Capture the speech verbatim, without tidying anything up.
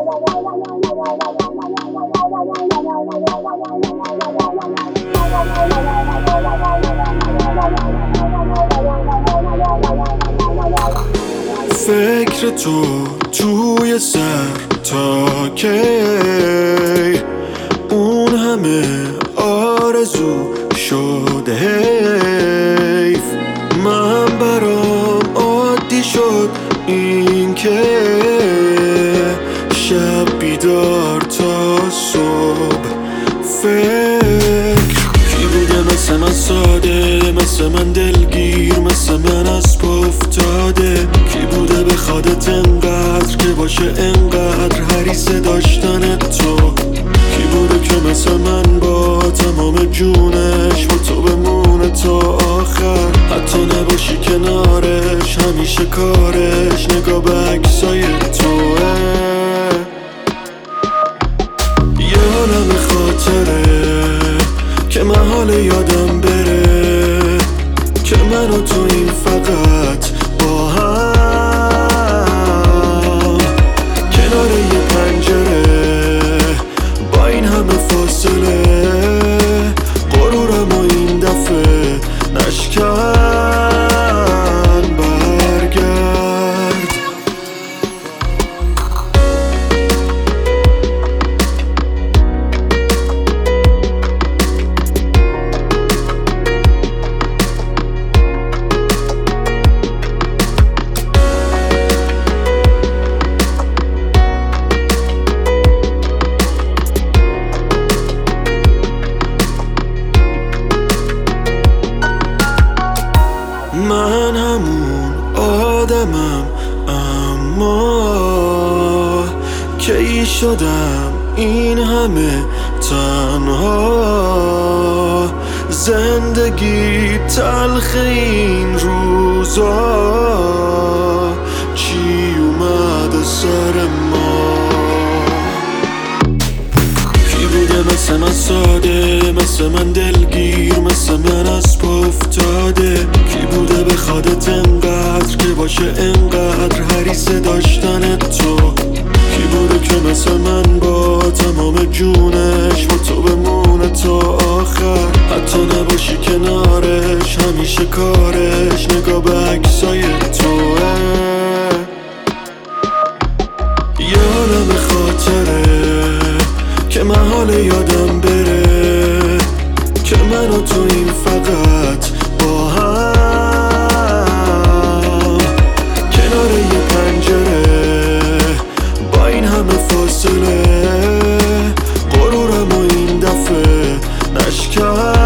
فکر تو توی سر تا کی، اون همه آرزو شده حیف. من برام عادی شد این که شب بیدار تا صبح فکر. کی بوده مثل من ساده، مثل من دلگیر، مثل من از پا افتاده؟ کی بوده بخوادت انقدر که باشه انقدر حریص داشتن تو؟ کی بوده که مثل من با تمام جونش با تو بمونه تا آخر؟ حتی نباشی کنارش، همیشه کارش نگاه به عکسای توه. یه عالم خاطره که محال یادم بره که من و تو این فقط با هم کنار یه پنجره با این همه فاصله. غرورم و این دفعه نشکن برگرد. من همون آدمم اما کی شدم این همه تنها؟ زندگی تلخ این روزا، چی اومده سر ما؟ کی بوده مثل من ساده، مثل من دلگیر، مثل من از پا افتاده؟ کی بوده بخوادت انقدر که باشه انقدر حریص داشتن تو؟ کی بوده که مثل من با تمام جونش با تو بمونه تا آخر؟ حتی نباشی کنارش، همیشه کارش نگاه به عکسای توه. یه عالم خاطره که محال یادم بره که من و تو این فقط با هم کنار یه پنجره با این همه فاصله. غرورم و این دفعه نشکن